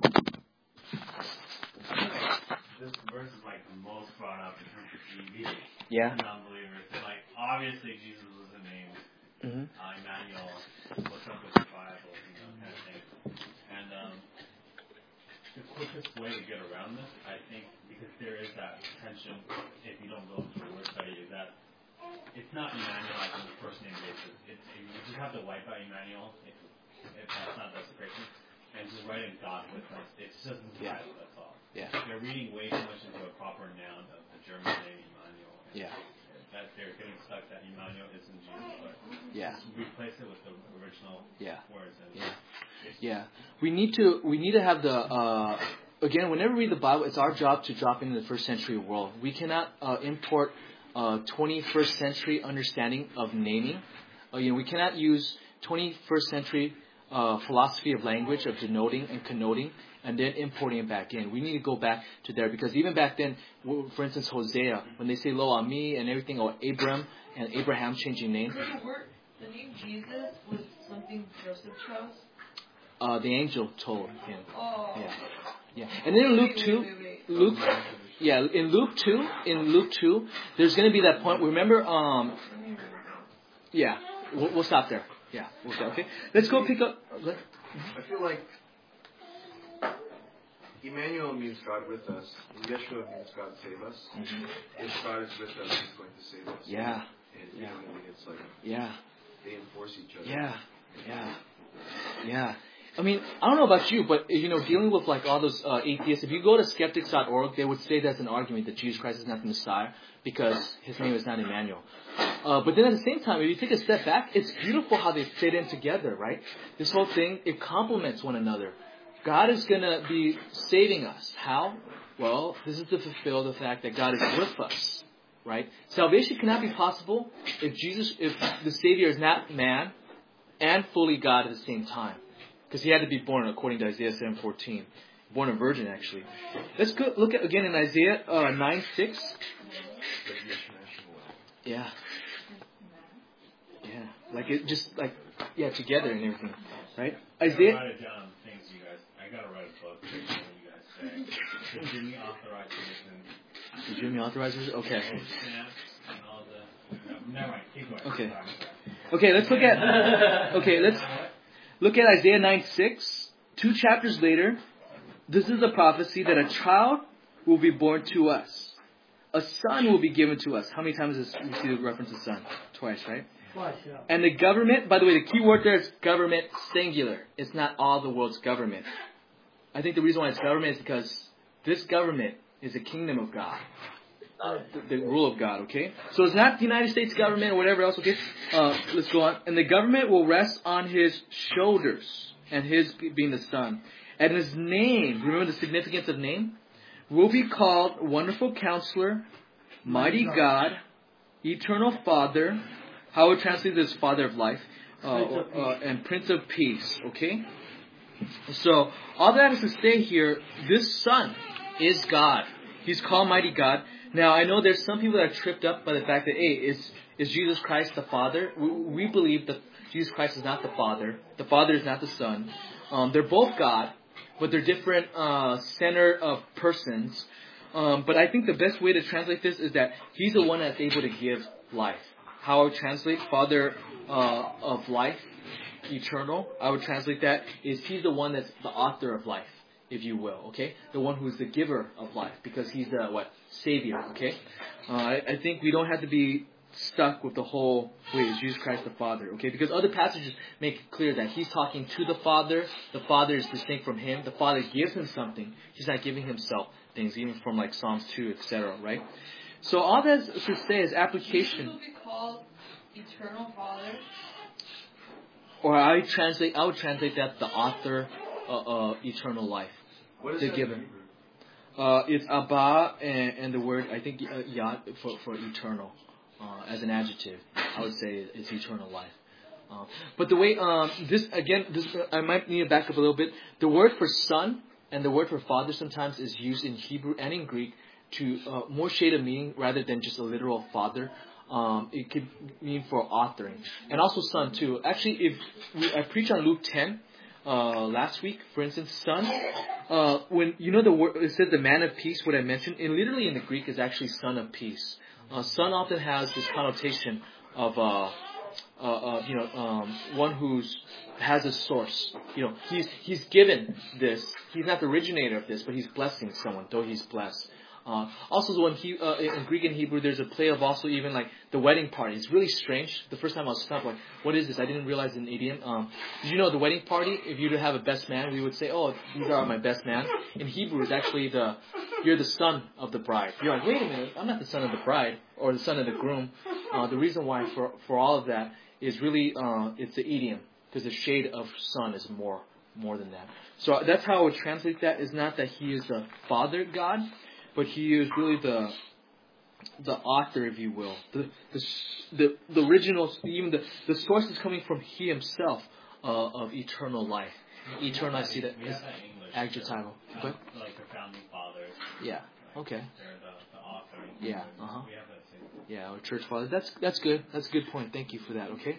this verse is like the most brought up in terms of T V. Yeah. Non-believers. And like, obviously Jesus was a name. Mm-hmm. Uh, Emmanuel, what's up with the Bible, you know, kind of thing. And um, the quickest way to get around this, I think, because there is that tension, if you don't go into a word study, is that it's not Emmanuel like on the first name basis. It's, you just have to wipe out Emmanuel if, if that's not desecration, and just write in God with us. It just doesn't Yeah. title, that's all. Yeah. They're reading way too much into a proper noun of the German name Emmanuel. Yeah. That they're getting stuck that Emmanuel isn't Jesus, but Yeah. just replace it with the original Yeah. words. And Yeah. Yeah. We need to we need to have the uh, again, whenever we read the Bible, it's our job to drop into the first century world. We cannot uh, import uh, twenty-first century understanding of naming. Uh, you know, we cannot use twenty-first century uh, philosophy of language of denoting and connoting and then importing it back in. We need to go back to there because even back then, for instance, Hosea, when they say Lo Ami and everything, or Abram and Abraham changing name. So the word, the name Jesus was something Joseph chose? Uh, the angel told him. Oh. Yeah. Yeah. And then in Luke Wait, two, wait, wait, wait. Luke, yeah, in Luke two, in Luke two, there's going to be that point. Remember, um, yeah, we'll, we'll stop there. Yeah, we'll stop. Okay, let's go pick up. Let, I feel like Emmanuel means God with us, and Yeshua means God save us. Mm-hmm. If God is with us, He's going to save us. Yeah. And you Yeah. know what I mean? It's like Yeah. they enforce each other. Yeah. Yeah. Yeah. I mean, I don't know about you, but, you know, dealing with, like, all those uh, atheists, if you go to skeptics dot org, they would say that's an argument that Jesus Christ is not the Messiah because his name is not Emmanuel. Uh, but then at the same time, if you take a step back, it's beautiful how they fit in together, right? This whole thing, it complements one another. God is going to be saving us. How? Well, this is to fulfill the fact that God is with us, right? Salvation cannot be possible if Jesus, if the Savior is not man and fully God at the same time. Because he had to be born according to Isaiah seven fourteen. born a virgin, actually. Let's go look at again in Isaiah uh, nine six. Yeah. Yeah. Like it just like, yeah, together and everything. Right? Isaiah. I gotta write it down, things you guys, I gotta write a book, things that you guys say. Did Jimmy authorize this? Did Jimmy authorize this? Okay. And all the, never mind, keep going. Okay. Okay, let's look at, okay, let's look at Isaiah nine six. Two chapters later, this is a prophecy that a child will be born to us. A son will be given to us. How many times does we see the reference to son? Twice, right? Twice, yeah. And the government, by the way, the key word there is government singular. It's not all the world's government. I think the reason why it's government is because this government is a kingdom of God. Uh, the, the rule of God, okay? So it's not the United States government or whatever else, okay? Uh, let's go on. And the government will rest on his shoulders, and his being the son. And his name, remember the significance of name? Will be called Wonderful Counselor, Mighty God, Eternal Father. How would translate this? Father of Life, uh, uh, and Prince of Peace. Okay. So all that is to say here, this Son is God. He's called Mighty God. Now I know there's some people that are tripped up by the fact that, hey, is is Jesus Christ the Father? We, we believe that Jesus Christ is not the Father. The Father is not the Son. Um, they're both God, but they're different uh, center of persons. Um, but I think the best way to translate this is that He's the one that's able to give life. How I would translate Father uh, of life, eternal, I would translate that is He's the one that's the author of life, if you will, okay? The one who's the giver of life, because He's the, what, Savior, okay? Uh, I, I think we don't have to be stuck with the whole, wait, is Jesus Christ the Father, okay? Because other passages make it clear that He's talking to the Father, the Father is distinct from Him, the Father gives Him something, He's not giving Himself things, even from like Psalms two, et cetera, right? So all that is to say is application. Will be called Eternal Father. Or I translate, I would translate that the author of uh, uh, eternal life. What is the that giver. Uh, it's Abba and, and the word, I think, uh, Yad for, for eternal. Uh, as an adjective, I would say it's eternal life. Uh, but the way, um, this, again, this, I might need to back up a little bit. The word for son and the word for father sometimes is used in Hebrew and in Greek to uh, more shade of meaning rather than just a literal father. Um, it could mean for authoring. And also son too. Actually, if we, I preached on Luke ten uh, last week, for instance, son, uh, when you know the word, it says the man of peace, what I mentioned, and literally in the Greek is actually son of peace. Uh, son often has this connotation of, uh, uh, uh, you know, um, one who's has a source. You know, he's he's given this. He's not the originator of this, but he's blessing someone, though he's blessed. Uh, also, when he uh, in Greek and Hebrew, there's a play of also even like the wedding party. It's really strange. The first time I was stuck, like, what is this? I didn't realize it's an idiom. Um, did you know the wedding party? If you were to have a best man, we would say, "Oh, these are my best man." In Hebrew, it's actually the you're the son of the bride. You're like, wait a minute, I'm not the son of the bride or the son of the groom. Uh, the reason why for for all of that is really uh, it's the idiom, because the shade of son is more more than that. So that's how I would translate that. Is not that he is the Father God, but he is really the the author, if you will, the the the, the original, even the the source is coming from he himself uh, of eternal life. Eternal, I see that is adjectival. Um, like the founding fathers. Yeah. Okay. They're the, the author. Yeah. Uh huh. We have that same. Yeah, or church fathers. That's that's good. That's a good point. Thank you for that. Okay.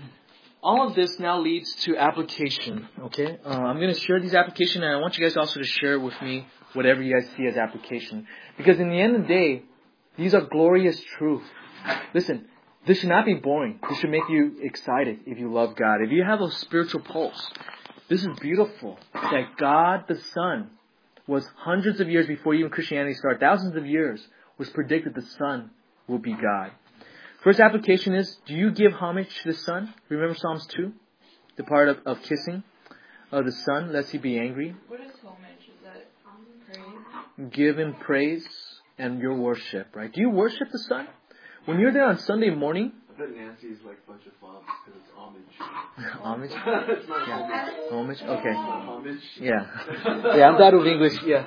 All of this now leads to application. Okay. Uh, I'm going to share these applications, and I want you guys also to share with me whatever you guys see as application, because in the end of the day, these are glorious truth. Listen, this should not be boring. This should make you excited if you love God. If you have a spiritual pulse, this is beautiful. That God the Son was hundreds of years before even Christianity started, thousands of years, was predicted the Son will be God. First application is, do you give homage to the Son? Remember Psalms two? The part of, of kissing of the Son, lest he be angry. What is homage? Is that praise? Give Him praise and your worship, right? Do you worship the Son? When you're there on Sunday morning, I bet Nancy's like a bunch of flops because it's homage. homage? It's not Yeah. homage. Homage? Okay. Homage. Yeah. Yeah, I'm bad with English. Yeah.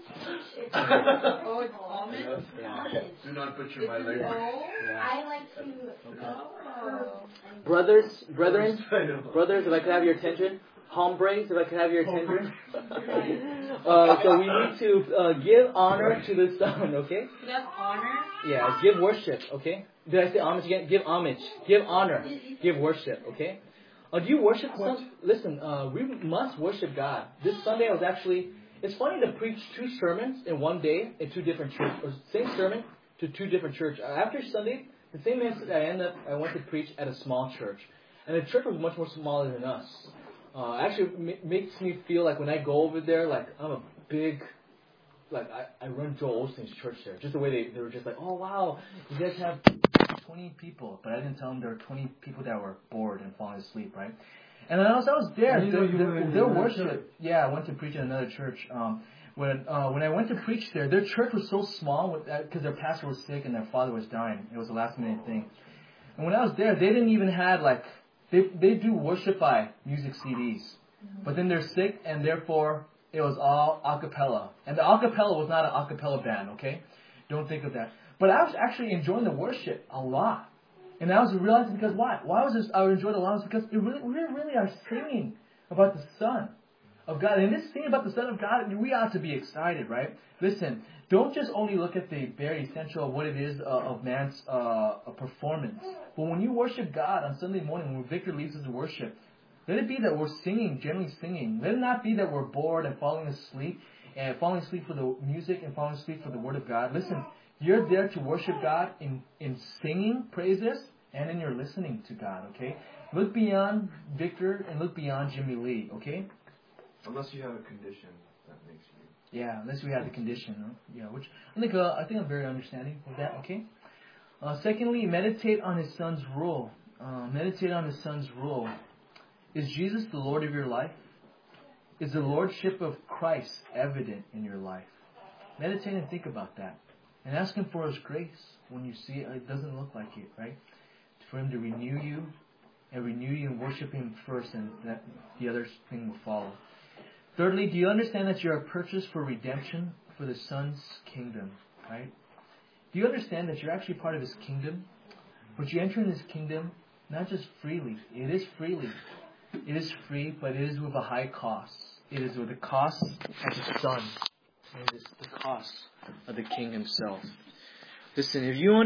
Oh, it's homage? Do not butcher my language. I like to. Oh. Brothers, brethren, brothers, if I could have your attention. Hombres, if I could have your attention. Uh, so we need to uh, give honor to the Son, okay? Give honor? Yeah, give worship, okay? Did I say homage again? Give homage. Give honor. Give worship, okay? Uh, do you worship the Son? Listen, uh, we must worship God. This Sunday I was actually... It's funny to preach two sermons in one day in two different churches. Or same sermon to two different churches. After Sunday, the same message I ended up, I went to preach at a small church. And the church was much more smaller than us. Uh, actually, it makes me feel like when I go over there, like I'm a big... Like, I, I run Joel Osteen's church there. Just the way they, they were just like, oh, wow, you guys have twenty people. But I didn't tell them there were twenty people that were bored and falling asleep, right? And then I was, I was there. You know Their, you were in their, their another worship. church. Yeah, I went to preach in another church. Um, when uh, when I went to preach there, their church was so small because their pastor was sick and their father was dying. It was a last minute thing. And when I was there, they didn't even have like, they they do worship by music C Ds. But then they're sick and therefore it was all a cappella. And the a cappella was not an a cappella band, okay? Don't think of that. But I was actually enjoying the worship a lot. And I was realizing because why? Why was this I would enjoy it a lot? Because it really, we really are singing about the Son of God. And this thing about the Son of God, we ought to be excited, right? Listen, don't just only look at the very essential of what it is uh, of man's uh, performance. But when you worship God on Sunday morning, when Victor leads us to worship, let it be that we're singing, generally singing. Let it not be that we're bored and falling asleep, and falling asleep for the music and falling asleep for the Word of God. Listen, you're there to worship God in, in singing praises and in your listening to God, okay? Look beyond Victor and look beyond Jimmy Lee, okay? Unless you have a condition that makes you. Yeah, unless we have the condition, huh? Yeah, which I think uh, I think I'm very understanding of that, okay? Uh, secondly, meditate on His Son's rule. Uh, meditate on His Son's rule. Is Jesus the Lord of your life? Is the Lordship of Christ evident in your life? Meditate and think about that. And ask Him for His grace when you see it, it doesn't look like it, right? For Him to renew you and renew you and worship Him first, and that the other thing will follow. Thirdly, do you understand that you are purchased for redemption for the Son's kingdom, right? Do you understand that you're actually part of His kingdom? But you enter in His kingdom not just freely. It is freely. It is free, but it is with a high cost. It is with the cost of the Son. It is the cost of the King Himself. Listen, if you